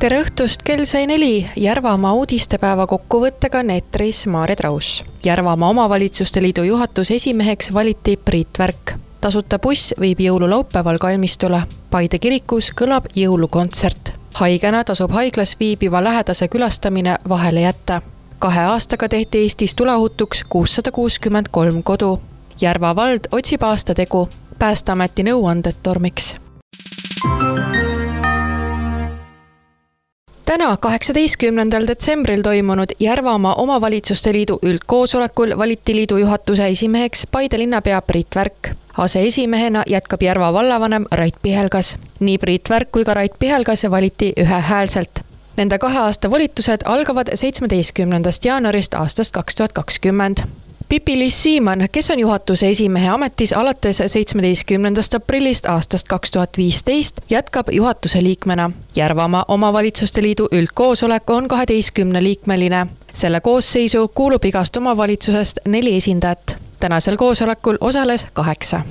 Tere õhtust, kell sai 4. Järvamaa uudistepäeva kokkuvõttega neetris Maarja Traus. Järvamaa omavalitsuste liidu juhatuse esimeheks valiti Priit Värk. Tasuta buss viib jõululaupäeval kalmistule. Paide kirikus kõlab jõulukontsert. Haigena tasub haiglas viibiva lähedase külastamine vahele jätta. 2 aastaga tehti Eestis tuleohutuks 663 kodu. Järva vald otsib aastategu. Päästeameti nõuanded tormiks. Täna 18. detsembril toimunud Järvamaa omavalitsuste liidu üldkoosolekul valiti liidu juhatuse esimeheks Paide linnapea Priit Värk. Aseesimehena jätkab Järva vallavanem Rait Pihelgas. Nii Priit Värk kui ka Rait Pihelgas valiti ühehäälselt. Nende 2 aasta volitused algavad 17. jaanuarist aastast 2020. Pipi-Liis Siimann, kes on juhatuse esimehe ametis alates 17. aprillist aastast 2015, jätkab juhatuse liikmena. Järvamaa omavalitsuste liidu üldkoosolek on 12-liikmeline. Selle koosseisu kuulub igast omavalitsusest 4 esindajat. Tänasel koosolekul osales 8.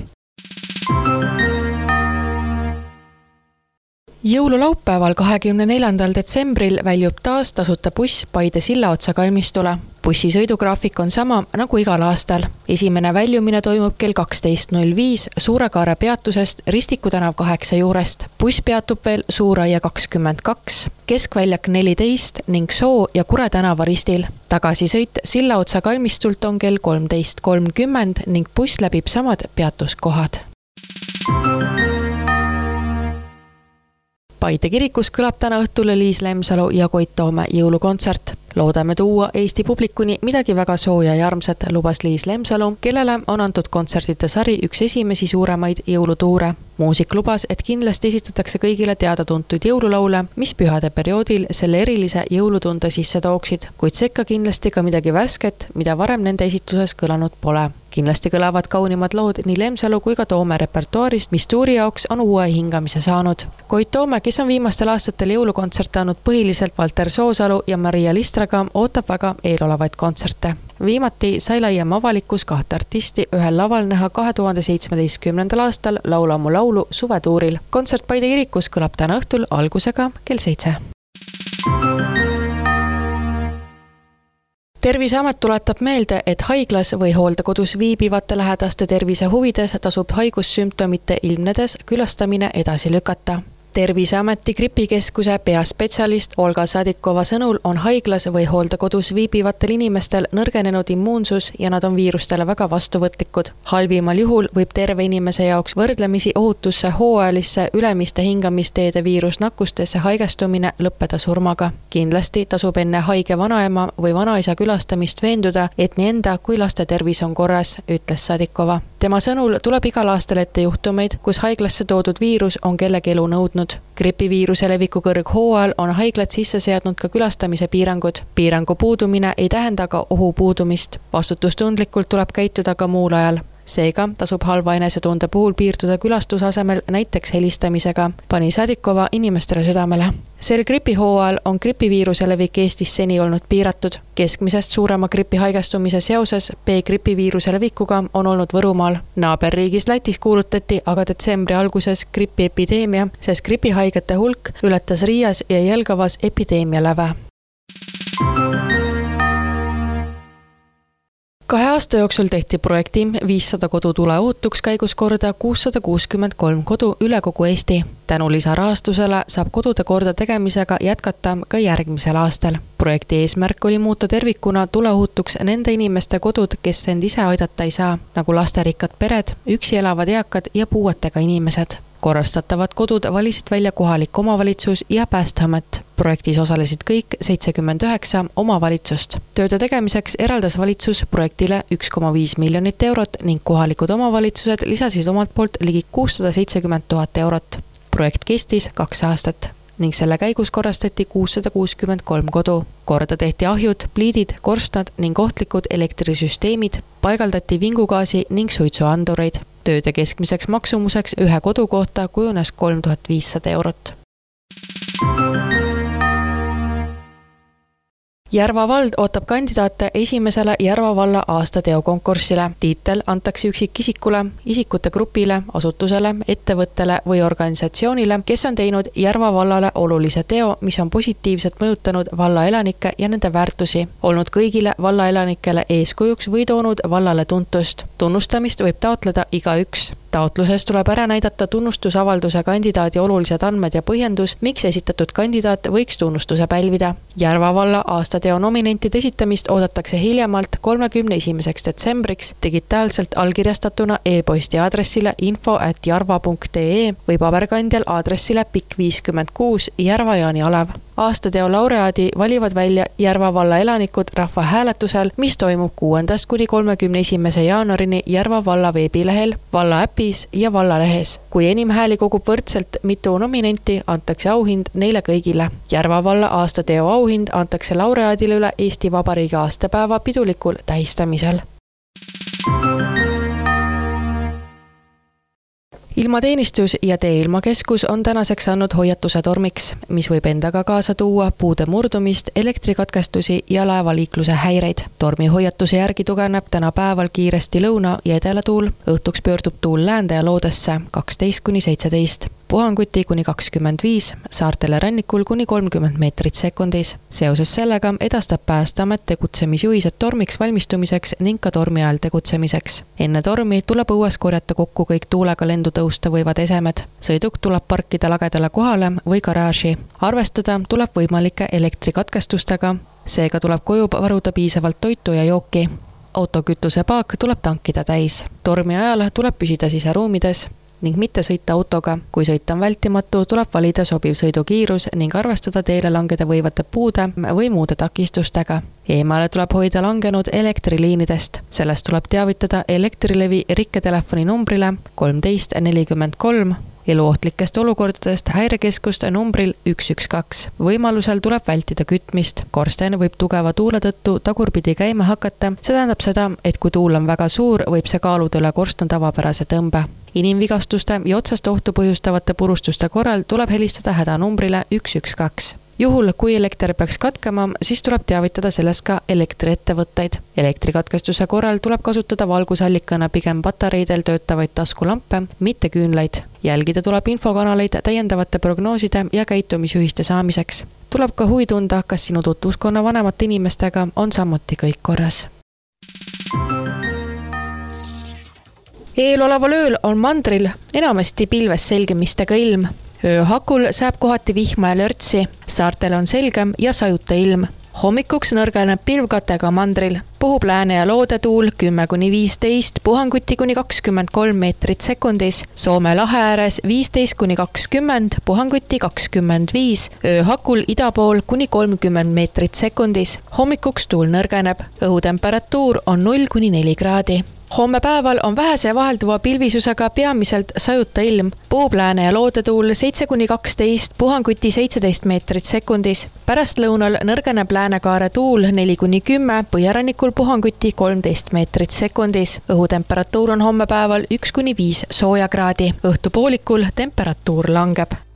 Jõululaupäeval 24. detsembril väljub taas tasuta buss Paide sillaotsa kalmistule. Bussi sõidugraafik on sama nagu igal aastal. Esimene väljumine toimub kell 12.05 Suurekaare peatusest Ristiku tänav 8 juurest. Buss peatub veel Suuraia 22, Keskväljak 14 ning Soo ja Kure tänava ristil. Tagasisõit sillaotsa kalmistult on kell 13.30 ning buss läbib samad peatuskohad. Paide kirikus kõlab täna õhtul Liis Lemsalu ja Koit Toome jõulukontsert. Loodame tuua Eesti publikuni midagi väga sooja ja armsat, lubas Liis Lemsalu, kellele on antud kontsertide sari üks esimesi suuremaid jõulutuure. Muusik lubas, et kindlasti esitatakse kõigile teada-tuntud jõululaule, mis pühade perioodil selle erilise jõulutunde sisse tooksid, kuid sekka kindlasti ka midagi värsket, mida varem nende esituses kõlanud pole. Kindlasti kõlavad kaunimad lood nii Lemsalu kui ka Toome repertuaarist, mis tuuri jaoks on uue hingamise saanud. Koit Toome, kes on viimastel aastatel jõulukontserte andnud põhiliselt Valter Soosalu ja Maria Listraga, ootab väga eelolevaid kontserte. Viimati sai laiem avalikkus 2 artisti ühel laval näha 2017. aastal Laula mu laulu suvetuuril. Kontsert Paide kirikus kõlab täna õhtul algusega kell 7. Terviseamet tuletab meelde, et haiglas või hooldekodus viibivate lähedaste tervise huvides tasub haigussümptomite ilmnedes külastamine edasi lükata. Terviseameti gripikeskuse peaspetsialist Olga Sadikova sõnul on haiglas või hooldekodus viibivatel inimestel nõrgenenud immuunsus ja nad on viirustele väga vastuvõtlikud. Halvimal juhul võib terve inimese jaoks võrdlemisi ohutusse hooajalisse ülemiste hingamisteede viirusnakkustesse haigestumine lõppeda surmaga. Kindlasti tasub enne haige vanaema või vanaisa külastamist veenduda, et nii enda kui laste tervis on korras, ütles Sadikova. Tema sõnul tuleb igal aastal ette juhtumeid, kus haiglasse toodud viirus on kellegi elu nõudnud. Gripiviiruse leviku kõrghooajal on haiglad sisse seadnud ka külastamise piirangud. Piirangu puudumine ei tähenda ka ohu puudumist. Vastutustundlikult tuleb käituda ka muul ajal. Seega tasub halva enesetunde puhul piirduda külastusasemel näiteks helistamisega, pani Sadikova inimestele südamele. Sel gripihooajal on gripiviiruse levik Eestis seni olnud piiratud. Keskmisest suurema gripi haigestumise seoses B-gripiviiruse levikuga on olnud Võrumaal. Naaberriigis Lätis kuulutati aga detsembri alguses gripiepideemia, sest gripihaigete hulk ületas Riias ja Jelgavas epideemia läve. 2 aasta jooksul tehti projekti 500 kodu tuleohutuks käigus korda 663 kodu üle kogu Eesti. Tänu lisarahastusele saab kodude korda tegemisega jätkata ka järgmisel aastal. Projekti eesmärk oli muuta tervikuna tuleohutuks nende inimeste kodud, kes end ise aidata ei saa, nagu lasterikkad pered, üksi elavad eakad ja puuetega inimesed. Korrastatavad kodud valisid välja kohalik omavalitsus ja Päästeamet. Projektis osalesid kõik 79 omavalitsust. Tööde tegemiseks eraldas valitsus projektile 1,5 miljonit eurot ning kohalikud omavalitsused lisasid omalt poolt ligi 670 000 eurot. Projekt kestis 2 aastat ning selle käigus korrastati 663 kodu. Korda tehti ahjud, pliidid, korstnad ning ohtlikud elektrisüsteemid, paigaldati vingugaasi ning suitsuandureid. Tööde keskmiseks maksumuseks ühe kodu kohta kujunes 3500 eurot. Järva vald ootab kandidaate esimesele Järva valla aastateo konkursile. Tiitel antakse üksikisikule, isikute grupile, asutusele, ettevõttele või organisatsioonile, kes on teinud Järva vallale olulise teo, mis on positiivselt mõjutanud valla elanikke ja nende väärtusi, olnud kõigile valla elanikele eeskujuks või toonud vallale tuntust. Tunnustamist võib taotleda igaüks. Taotluses tuleb ära näidata tunnustusavalduse kandidaadi olulised andmed ja põhjendus, miks esitatud kandidaat võiks tunnustuse pälvida. Järva valla aastateo nominentide esitamist oodatakse hiljemalt 31. detsembriks digitaalselt allkirjastatuna e-posti aadressile info@jarva.ee või paberkandjal aadressile Pikk 56 Järva Jaani Alev. Aastateo laureaadi valivad välja Järva valla elanikud rahvahääletusel, mis toimub 6. kuni 31. jaanuarini Järva valla veebilehel, valla äpis ja vallalehes. Kui enim hääli kogub võrdselt mitu nominenti, antakse auhind neile kõigile. Järva valla aastateo auhind antakse laureaadile üle Eesti Vabariigi aastapäeva pidulikul tähistamisel. Ilmateenistus ja Tee-ilmakeskus on tänaseks andnud hoiatuse tormiks, mis võib endaga kaasa tuua puude murdumist, elektrikatkestusi ja laevaliikluse häireid. Tormi hoiatuse järgi tugevneb täna päeval kiiresti lõuna- ja edelatuul, õhtuks pöördub tuul läände ja loodesse 12–17. Puhanguti kuni 25, saartele rannikul kuni 30 meetrit sekundis. Seoses sellega edastab Päästeamet tegutsemisjuhised tormiks valmistumiseks ning ka tormi ajal tegutsemiseks. Enne tormi tuleb õues korjata kokku kõik tuulega lendu tõusta võivad esemed. Sõiduk tuleb parkida lagedale kohale või garaaži. Arvestada tuleb võimalike elektrikatkestustega, seega tuleb koju varuda piisavalt toitu ja jooki. Autokütusepaak tuleb tankida täis. Tormi ajal tuleb püsida siseruumides ning mitte sõita autoga. Kui sõit on vältimatu, tuleb valida sobiv sõidukiirus ning arvestada teele langeda võivate puude või muude takistustega. Eemale tuleb hoida langenud elektriliinidest. Sellest tuleb teavitada Elektrilevi rikketelefoni numbrile 1343, eluohtlikest olukordadest häirekeskust numbril 112. Võimalusel tuleb vältida kütmist. Korsten võib tugeva tuule tõttu tagurpidi käima hakata. See tähendab seda, et kui tuul on väga suur, võib see kaaluda üle korstna tavapärase tõmbe. Inimvigastuste ja otsest ohtu põhjustavate purustuste korral tuleb helistada hädanumbrile 112. Juhul, kui elekter peaks katkema, siis tuleb teavitada sellest ka elektriettevõtteid. Elektrikatkestuse korral tuleb kasutada valgusallikana pigem patareidel töötavaid taskulampe, mitte küünlaid. Jälgida tuleb infokanaleid täiendavate prognooside ja käitumisjuhiste saamiseks. Tuleb ka huvi tunda, kas sinu tutvuskonna vanemate inimestega on samuti kõik korras. Eeloleval ööl on mandril enamasti pilves selgemistega ilm. Ööhakul sääb kohati vihma ja lörtsi, saartel on selgem ja sajuta ilm. Hommikuks nõrgeneb pilvkatega mandril, puhub lääne- ja loodetuul 10–15, puhanguti kuni 23 meetrit sekundis, Soome lahe ääres 15–20, puhanguti 25, ööhakul idapool kuni 30 meetrit sekundis. Hommikuks tuul nõrgeneb, õhutemperatuur on 0–4 kraadi. Homme päeval on vähese vahelduva pilvisusega peamiselt sajuta ilm. Puhub lääne- ja loodetuul 7–12, puhanguti 17 meetrit sekundis. Pärast lõunal nõrgeneb läänekaare tuul 4–10, põhjarannikul puhanguti 13 meetrit sekundis. Õhutemperatuur on homme päeval 1–5 sooja kraadi. Õhtupoolikul temperatuur langeb.